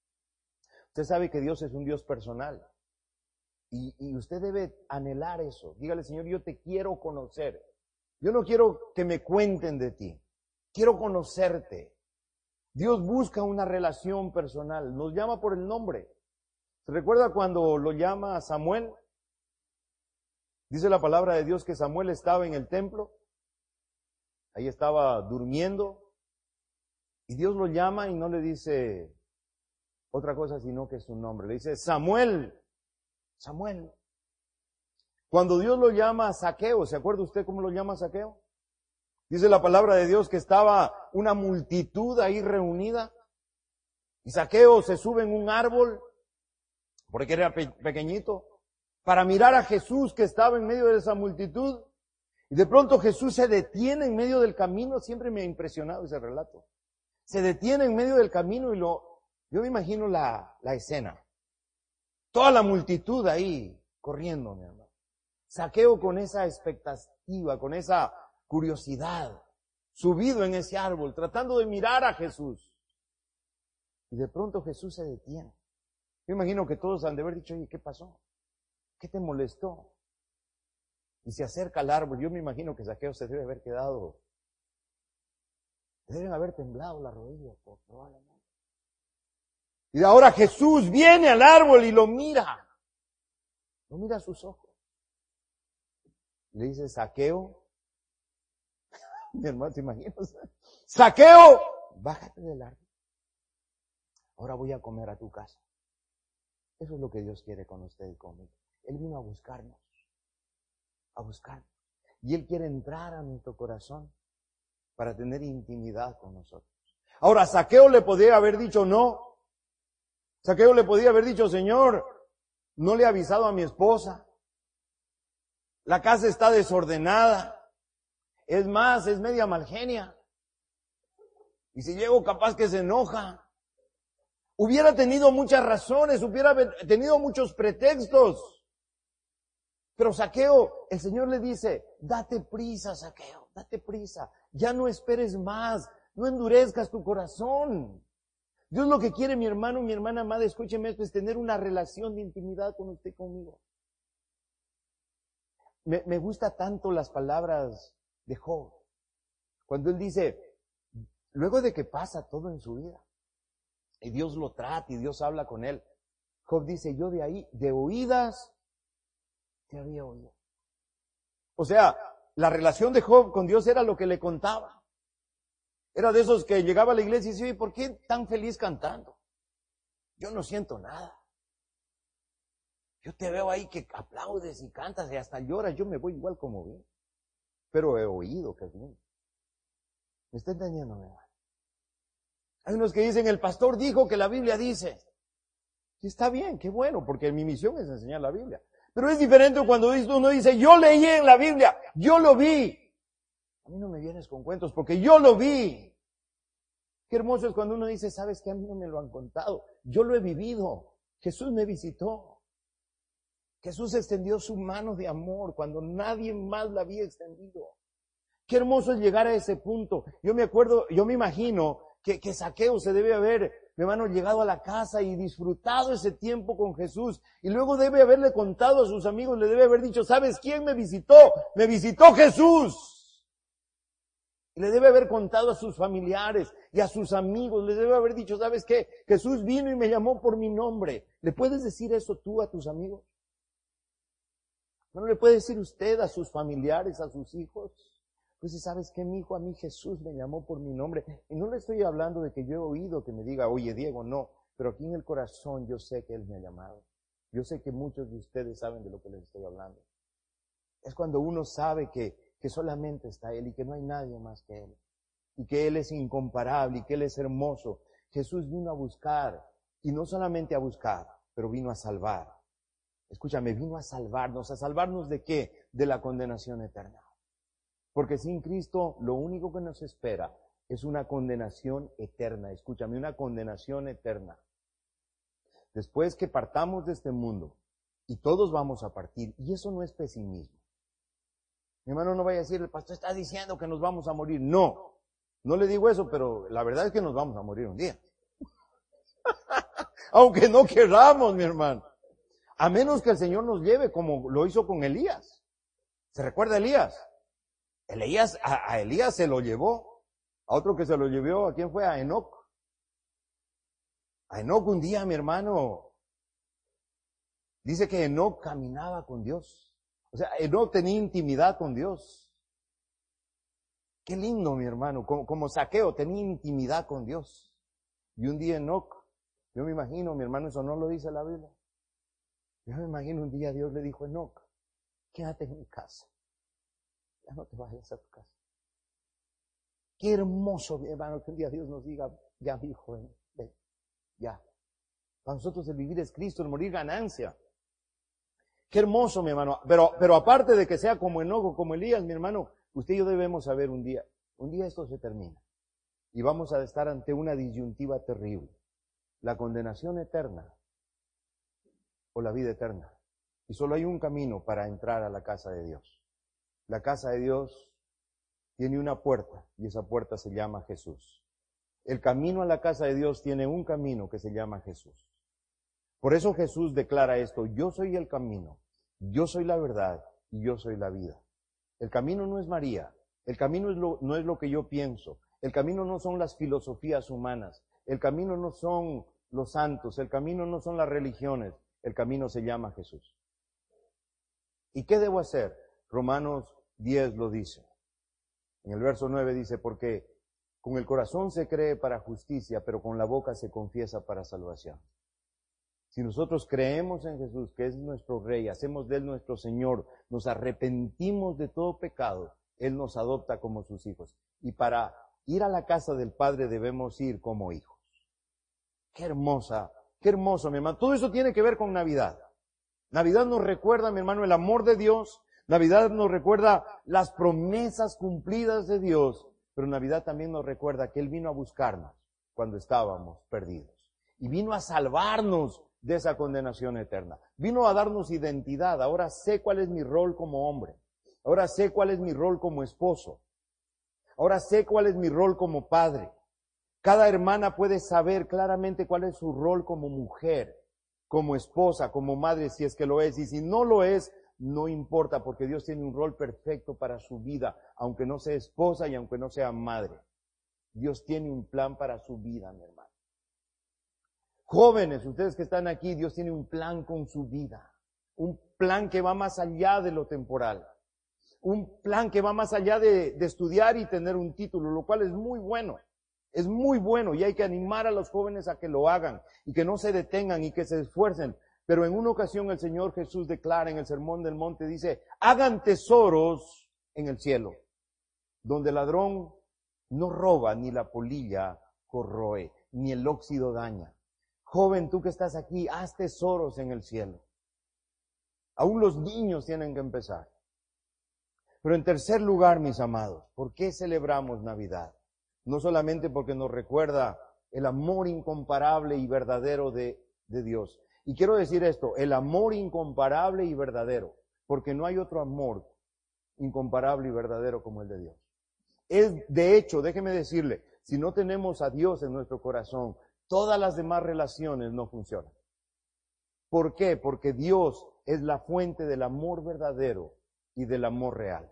Usted sabe que Dios es un Dios personal y usted debe anhelar eso. Dígale, Señor, yo te quiero conocer. Yo no quiero que me cuenten de ti. Quiero conocerte. Dios busca una relación personal. Nos llama por el nombre. ¿Se recuerda cuando lo llama a Samuel? Dice la palabra de Dios que Samuel estaba en el templo. Ahí estaba durmiendo. Y Dios lo llama y no le dice otra cosa sino que es su nombre. Le dice, Samuel, Samuel. Cuando Dios lo llama a Zaqueo, ¿se acuerda usted cómo lo llama a Zaqueo? Dice la palabra de Dios que estaba una multitud ahí reunida. Y Zaqueo se sube en un árbol, porque era pequeñito, para mirar a Jesús que estaba en medio de esa multitud. Y de pronto Jesús se detiene en medio del camino. Siempre me ha impresionado ese relato. Se detiene en medio del camino y yo me imagino la escena. Toda la multitud ahí corriendo, mi hermano. Zaqueo con esa expectativa, con esa curiosidad, subido en ese árbol, tratando de mirar a Jesús. Y de pronto Jesús se detiene. Yo imagino que todos han de haber dicho, oye, ¿qué pasó? ¿Qué te molestó? Y se acerca al árbol. Yo me imagino que Zaqueo se debe haber quedado, deben haber temblado las rodillas, probablemente. Y ahora Jesús viene al árbol y lo mira a sus ojos. Le dice, Zaqueo, mi hermano, ¿te imaginas? Zaqueo, bájate del árbol. Ahora voy a comer a tu casa. Eso es lo que Dios quiere con usted y conmigo. Él vino a buscarnos. Y Él quiere entrar a nuestro corazón para tener intimidad con nosotros. Ahora, Zaqueo le podía haber dicho no. Zaqueo le podía haber dicho, Señor, no le he avisado a mi esposa. La casa está desordenada. Es más, es media malgenia. Y si llego, capaz que se enoja. Hubiera tenido muchas razones, hubiera tenido muchos pretextos. Pero Zaqueo, el Señor le dice, date prisa, Zaqueo, date prisa. Ya no esperes más, no endurezcas tu corazón. Dios lo que quiere, mi hermano, mi hermana amada, escúcheme esto, es tener una relación de intimidad con usted y conmigo. Me gusta tanto las palabras de Job. Cuando él dice, luego de que pasa todo en su vida, y Dios lo trata y Dios habla con él, Job dice, yo de ahí, de oídas, te había oído. O sea, la relación de Job con Dios era lo que le contaba. Era de esos que llegaba a la iglesia y decía, oye, ¿por qué tan feliz cantando? Yo no siento nada. Yo te veo ahí que aplaudes y cantas y hasta lloras, yo me voy igual como bien. Pero he oído que es bien. ¿Me está entendiendo, mi hermano? Hay unos que dicen, el pastor dijo que la Biblia dice. Y está bien, qué bueno, porque mi misión es enseñar la Biblia. Pero es diferente cuando uno dice, yo leí en la Biblia, yo lo vi. A mí no me vienes con cuentos porque yo lo vi. Qué hermoso es cuando uno dice, sabes que a mí no me lo han contado, yo lo he vivido. Jesús me visitó. Jesús extendió su mano de amor cuando nadie más la había extendido. Qué hermoso es llegar a ese punto. Yo me acuerdo, yo me imagino que Zaqueo se debe haber, mi hermano, llegado a la casa y disfrutado ese tiempo con Jesús. Y luego debe haberle contado a sus amigos, le debe haber dicho, ¿sabes quién me visitó? Me visitó Jesús. Y le debe haber contado a sus familiares y a sus amigos, le debe haber dicho, ¿sabes qué? Jesús vino y me llamó por mi nombre. ¿Le puedes decir eso tú a tus amigos? ¿No le puede decir usted a sus familiares, a sus hijos? Pues ¿sabes qué, mi hijo? A mí Jesús me llamó por mi nombre. Y no le estoy hablando de que yo he oído que me diga, oye, Diego, no. Pero aquí en el corazón yo sé que Él me ha llamado. Yo sé que muchos de ustedes saben de lo que les estoy hablando. Es cuando uno sabe que solamente está Él y que no hay nadie más que Él. Y que Él es incomparable y que Él es hermoso. Jesús vino a buscar, y no solamente a buscar, pero vino a salvar. Escúchame, vino a salvarnos ¿de qué? De la condenación eterna. Porque sin Cristo lo único que nos espera es una condenación eterna. Escúchame, una condenación eterna. Después que partamos de este mundo, y todos vamos a partir, y eso no es pesimismo. Mi hermano no vaya a decir, el pastor está diciendo que nos vamos a morir. No, no le digo eso, pero la verdad es que nos vamos a morir un día. Aunque no queramos, mi hermano. A menos que el Señor nos lleve como lo hizo con Elías. ¿Se recuerda Elías? A Elías se lo llevó. A otro que se lo llevó, ¿a quién fue? A Enoc. A Enoc un día, mi hermano, dice que Enoc caminaba con Dios. O sea, Enoc tenía intimidad con Dios. Qué lindo, mi hermano, como Zaqueo tenía intimidad con Dios. Y un día Enoc, yo me imagino, mi hermano, eso no lo dice la Biblia. Yo me imagino un día Dios le dijo a Enoc, quédate en mi casa. Ya no te vayas a tu casa. Qué hermoso, mi hermano, que un día Dios nos diga, ya mi hijo, ven, ya. Para nosotros el vivir es Cristo, el morir ganancia. Qué hermoso, mi hermano. Pero aparte de que sea como Enoc o como Elías, mi hermano, usted y yo debemos saber un día esto se termina. Y vamos a estar ante una disyuntiva terrible. La condenación eterna o la vida eterna. Y solo hay un camino para entrar a la casa de Dios. La casa de Dios tiene una puerta y esa puerta se llama Jesús. El camino a la casa de Dios tiene un camino que se llama Jesús. Por eso Jesús declara esto, yo soy el camino, yo soy la verdad y yo soy la vida. El camino no es María, el camino no es lo que yo pienso, el camino no son las filosofías humanas, el camino no son los santos, el camino no son las religiones, el camino se llama Jesús. ¿Y qué debo hacer? Romanos 10 lo dice. En el verso 9 dice, porque con el corazón se cree para justicia, pero con la boca se confiesa para salvación. Si nosotros creemos en Jesús, que es nuestro Rey, hacemos de Él nuestro Señor, nos arrepentimos de todo pecado, Él nos adopta como sus hijos. Y para ir a la casa del Padre debemos ir como hijos. Qué hermoso, mi hermano. Todo eso tiene que ver con Navidad. Navidad nos recuerda, mi hermano, el amor de Dios. Navidad nos recuerda las promesas cumplidas de Dios. Pero Navidad también nos recuerda que Él vino a buscarnos cuando estábamos perdidos. Y vino a salvarnos de esa condenación eterna. Vino a darnos identidad. Ahora sé cuál es mi rol como hombre. Ahora sé cuál es mi rol como esposo. Ahora sé cuál es mi rol como padre. Cada hermana puede saber claramente cuál es su rol como mujer, como esposa, como madre, si es que lo es. Y si no lo es, no importa, porque Dios tiene un rol perfecto para su vida, aunque no sea esposa y aunque no sea madre. Dios tiene un plan para su vida, mi hermano. Jóvenes, ustedes que están aquí, Dios tiene un plan con su vida. Un plan que va más allá de lo temporal. Un plan que va más allá de estudiar y tener un título, lo cual es muy bueno. Es muy bueno y hay que animar a los jóvenes a que lo hagan y que no se detengan y que se esfuercen. Pero en una ocasión el Señor Jesús declara en el Sermón del Monte, dice, hagan tesoros en el cielo, donde el ladrón no roba, ni la polilla corroe, ni el óxido daña. Joven, tú que estás aquí, haz tesoros en el cielo. Aún los niños tienen que empezar. Pero en tercer lugar, mis amados, ¿por qué celebramos Navidad? No solamente porque nos recuerda el amor incomparable y verdadero de Dios. Y quiero decir esto, el amor incomparable y verdadero, porque no hay otro amor incomparable y verdadero como el de Dios. De hecho, déjeme decirle, si no tenemos a Dios en nuestro corazón, todas las demás relaciones no funcionan. ¿Por qué? Porque Dios es la fuente del amor verdadero y del amor real.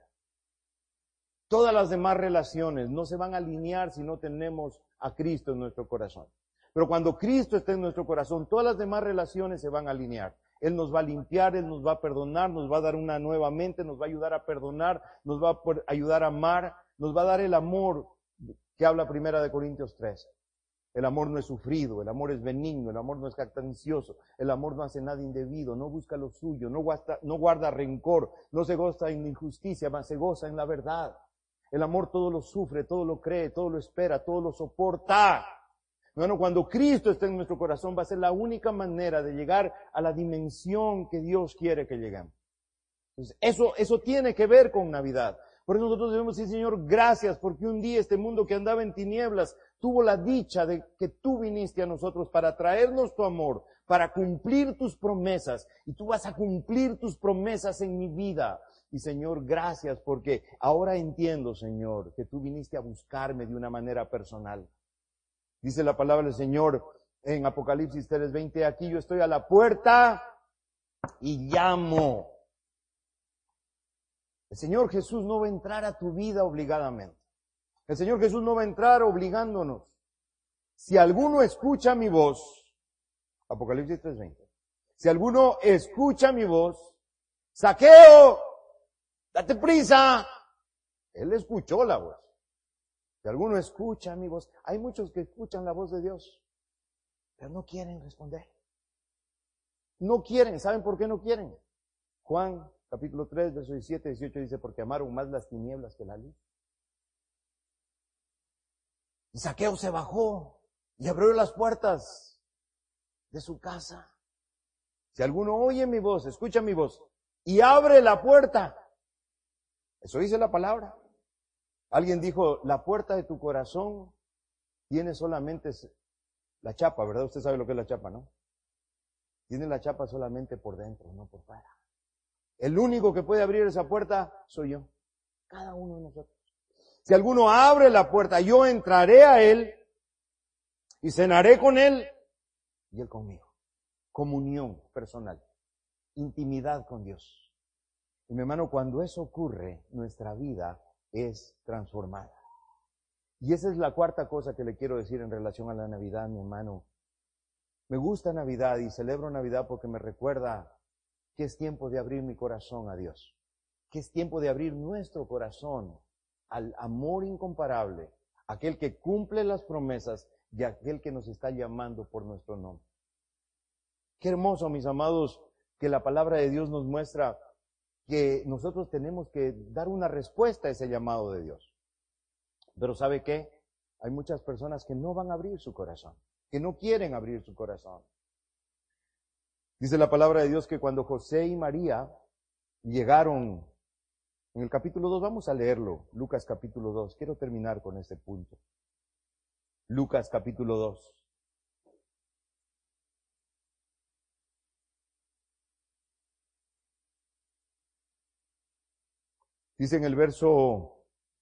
Todas las demás relaciones no se van a alinear si no tenemos a Cristo en nuestro corazón. Pero cuando Cristo está en nuestro corazón, todas las demás relaciones se van a alinear. Él nos va a limpiar, Él nos va a perdonar, nos va a dar una nueva mente, nos va a ayudar a perdonar, nos va a ayudar a amar, nos va a dar el amor que habla 1 Corintios 13. El amor no es sufrido, el amor es benigno, el amor no es jactancioso, el amor no hace nada indebido, no busca lo suyo, no guarda rencor, no se goza en la injusticia, mas se goza en la verdad. El amor todo lo sufre, todo lo cree, todo lo espera, todo lo soporta. Bueno, cuando Cristo está en nuestro corazón va a ser la única manera de llegar a la dimensión que Dios quiere que lleguemos. Entonces, eso tiene que ver con Navidad. Por eso nosotros debemos decir, Señor, gracias, porque un día este mundo que andaba en tinieblas tuvo la dicha de que tú viniste a nosotros para traernos tu amor, para cumplir tus promesas. Y tú vas a cumplir tus promesas en mi vida. Y Señor, gracias, porque ahora entiendo, Señor, que tú viniste a buscarme de una manera personal. Dice la palabra del Señor en Apocalipsis 3:20, aquí yo estoy a la puerta y llamo. El Señor Jesús no va a entrar a tu vida obligadamente. El Señor Jesús no va a entrar obligándonos. Si alguno escucha mi voz, Apocalipsis 3:20, si alguno escucha mi voz, Zaqueo, date prisa. Él escuchó la voz. Si alguno escucha mi voz, hay muchos que escuchan la voz de Dios, pero no quieren responder. No quieren, ¿saben por qué no quieren? Juan capítulo 3, versos 17 y 18 dice, porque amaron más las tinieblas que la luz. Y Zaqueo se bajó y abrió las puertas de su casa. Si alguno oye mi voz, escucha mi voz, y abre la puerta, eso dice la palabra. Alguien dijo, la puerta de tu corazón tiene solamente la chapa, ¿verdad? Usted sabe lo que es la chapa, ¿no? Tiene la chapa solamente por dentro, no por fuera. El único que puede abrir esa puerta soy yo. Cada uno de nosotros. Si alguno abre la puerta, yo entraré a él y cenaré con él y él conmigo. Comunión personal. Intimidad con Dios. Y mi hermano, cuando eso ocurre, nuestra vida es transformada. Y esa es la cuarta cosa que le quiero decir en relación a la Navidad, mi hermano. Me gusta Navidad y celebro Navidad porque me recuerda que es tiempo de abrir mi corazón a Dios. Que es tiempo de abrir nuestro corazón al amor incomparable, aquel que cumple las promesas y aquel que nos está llamando por nuestro nombre. Qué hermoso, mis amados, que la palabra de Dios nos muestra que nosotros tenemos que dar una respuesta a ese llamado de Dios. Pero ¿sabe qué? Hay muchas personas que no van a abrir su corazón, que no quieren abrir su corazón. Dice la palabra de Dios que cuando José y María llegaron, en el capítulo 2, vamos a leerlo, Lucas capítulo 2, quiero terminar con este punto. Lucas capítulo 2. Dice en el verso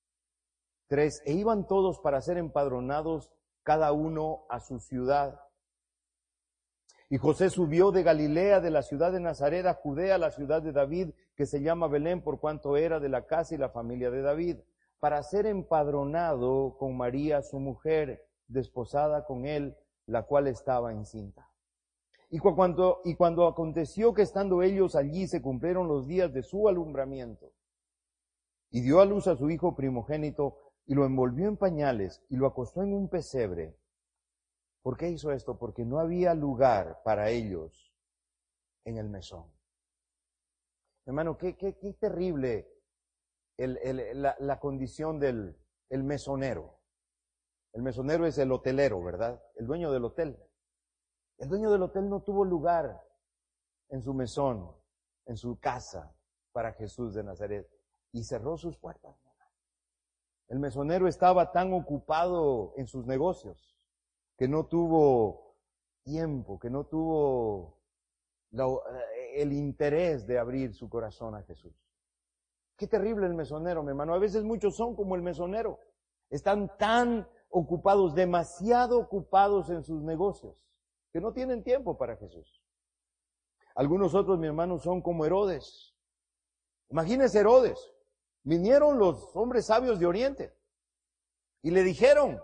3, e iban todos para ser empadronados, cada uno a su ciudad. Y José subió de Galilea, de la ciudad de Nazaret, a Judea, la ciudad de David, que se llama Belén, por cuanto era de la casa y la familia de David, para ser empadronado con María, su mujer, desposada con él, la cual estaba encinta. Y cuando aconteció que estando ellos allí se cumplieron los días de su alumbramiento, y dio a luz a su hijo primogénito, y lo envolvió en pañales, y lo acostó en un pesebre. ¿Por qué hizo esto? Porque no había lugar para ellos en el mesón. Hermano, qué terrible la condición del mesonero. El mesonero es el hotelero, ¿verdad? El dueño del hotel. El dueño del hotel no tuvo lugar en su mesón, en su casa, para Jesús de Nazaret. Y cerró sus puertas. El mesonero estaba tan ocupado en sus negocios que no tuvo tiempo, que no tuvo el interés de abrir su corazón a Jesús. Qué terrible el mesonero, mi hermano. A veces muchos son como el mesonero. Están tan ocupados, demasiado ocupados en sus negocios, que no tienen tiempo para Jesús. Algunos otros, mi hermano, son como Herodes. Imagínense Herodes. Vinieron los hombres sabios de Oriente y le dijeron,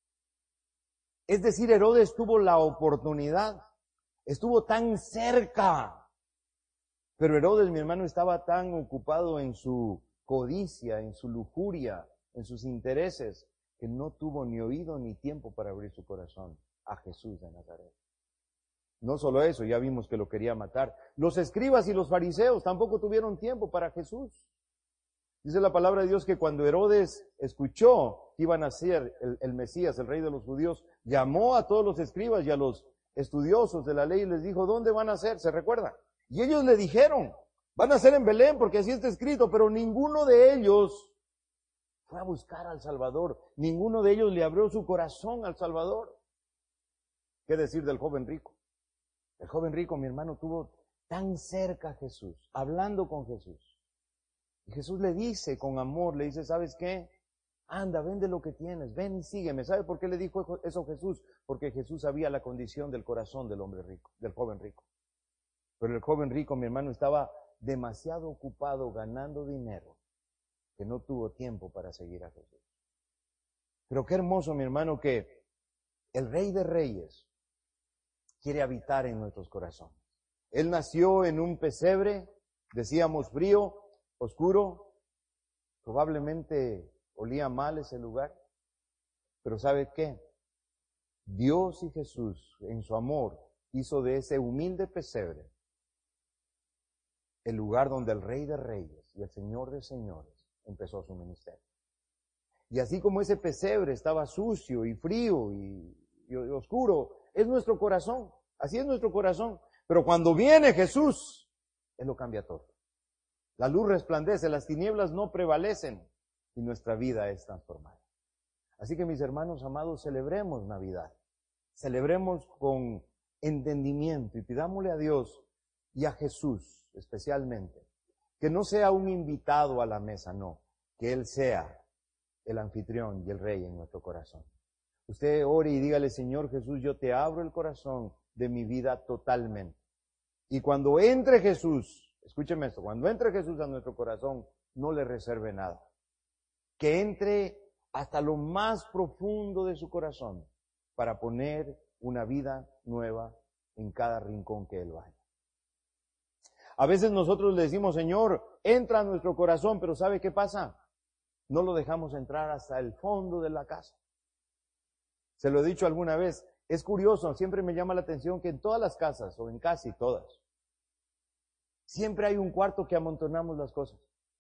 es decir, Herodes tuvo la oportunidad, estuvo tan cerca, pero Herodes, mi hermano, estaba tan ocupado en su codicia, en su lujuria, en sus intereses, que no tuvo ni oído ni tiempo para abrir su corazón a Jesús de Nazaret. No solo eso, ya vimos que lo quería matar. Los escribas y los fariseos tampoco tuvieron tiempo para Jesús. Dice la palabra de Dios que cuando Herodes escuchó que iban a ser el Mesías, el rey de los judíos, llamó a todos los escribas y a los estudiosos de la ley y les dijo, ¿dónde van a ser? ¿Se recuerdan? Y ellos le dijeron, van a ser en Belén porque así está escrito, pero ninguno de ellos fue a buscar al Salvador. Ninguno de ellos le abrió su corazón al Salvador. ¿Qué decir del joven rico? El joven rico, mi hermano, tuvo tan cerca a Jesús, hablando con Jesús. Y Jesús le dice con amor, le dice, ¿sabes qué? Anda, vende lo que tienes, ven y sígueme. ¿Sabe por qué le dijo eso Jesús? Porque Jesús sabía la condición del corazón del hombre rico, del joven rico. Pero el joven rico, mi hermano, estaba demasiado ocupado ganando dinero que no tuvo tiempo para seguir a Jesús. Pero qué hermoso, mi hermano, que el Rey de Reyes quiere habitar en nuestros corazones. Él nació en un pesebre, decíamos frío, oscuro, probablemente olía mal ese lugar, pero ¿sabe qué? Dios y Jesús, en su amor, hizo de ese humilde pesebre el lugar donde el Rey de Reyes y el Señor de Señores empezó su ministerio. Y así como ese pesebre estaba sucio y frío y oscuro, es nuestro corazón, así es nuestro corazón. Pero cuando viene Jesús, Él lo cambia todo. La luz resplandece, las tinieblas no prevalecen y nuestra vida es transformada. Así que mis hermanos amados, celebremos Navidad. Celebremos con entendimiento y pidámosle a Dios y a Jesús especialmente que no sea un invitado a la mesa, no, que Él sea el anfitrión y el Rey en nuestro corazón. Usted ore y dígale, Señor Jesús, yo te abro el corazón de mi vida totalmente. Y cuando entre Jesús, escúcheme esto, cuando entre Jesús a nuestro corazón, no le reserve nada. Que entre hasta lo más profundo de su corazón para poner una vida nueva en cada rincón que Él vaya. A veces nosotros le decimos, Señor, entra a nuestro corazón, pero ¿sabe qué pasa? No lo dejamos entrar hasta el fondo de la casa. Se lo he dicho alguna vez, es curioso, siempre me llama la atención que en todas las casas, o en casi todas, siempre hay un cuarto que amontonamos las cosas.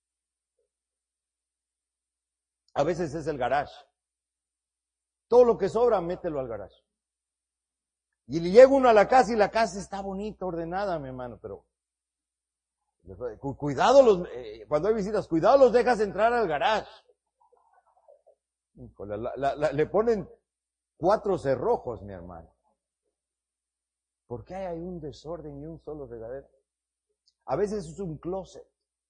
A veces es el garage. Todo lo que sobra, mételo al garage. Y llega uno a la casa y la casa está bonita, ordenada, mi hermano, pero cuidado cuando hay visitas, cuidado los dejas entrar al garage. Le ponen 4 cerrojos, mi hermano. ¿Por qué hay un desorden y un solo regadero? A veces es un closet.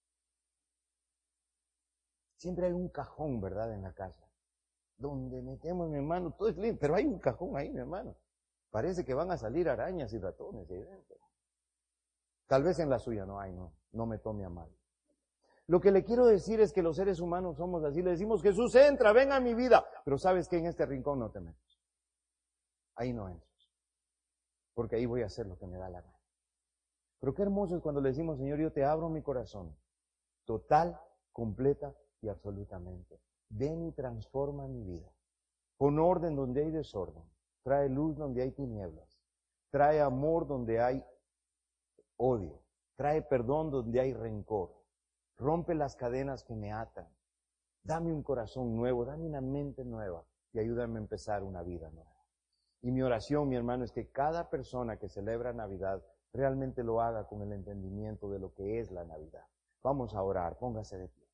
Siempre hay un cajón, ¿verdad?, en la casa. Donde metemos, mi hermano, todo es lindo, pero hay un cajón ahí, mi hermano. Parece que van a salir arañas y ratones ahí dentro. Tal vez en la suya no me tome a mal. Lo que le quiero decir es que los seres humanos somos así. Le decimos, Jesús, entra, ven a mi vida. Pero sabes que en este rincón no te metes. Ahí no entras. Porque ahí voy a hacer lo que me da la gana. Pero qué hermoso es cuando le decimos, Señor, yo te abro mi corazón. Total, completa y absolutamente. Ven y transforma mi vida. Pon orden donde hay desorden. Trae luz donde hay tinieblas. Trae amor donde hay odio. Trae perdón donde hay rencor. Rompe las cadenas que me atan. Dame un corazón nuevo, dame una mente nueva y ayúdame a empezar una vida nueva. Y mi oración, mi hermano, es que cada persona que celebra Navidad realmente lo haga con el entendimiento de lo que es la Navidad. Vamos a orar, póngase de pie.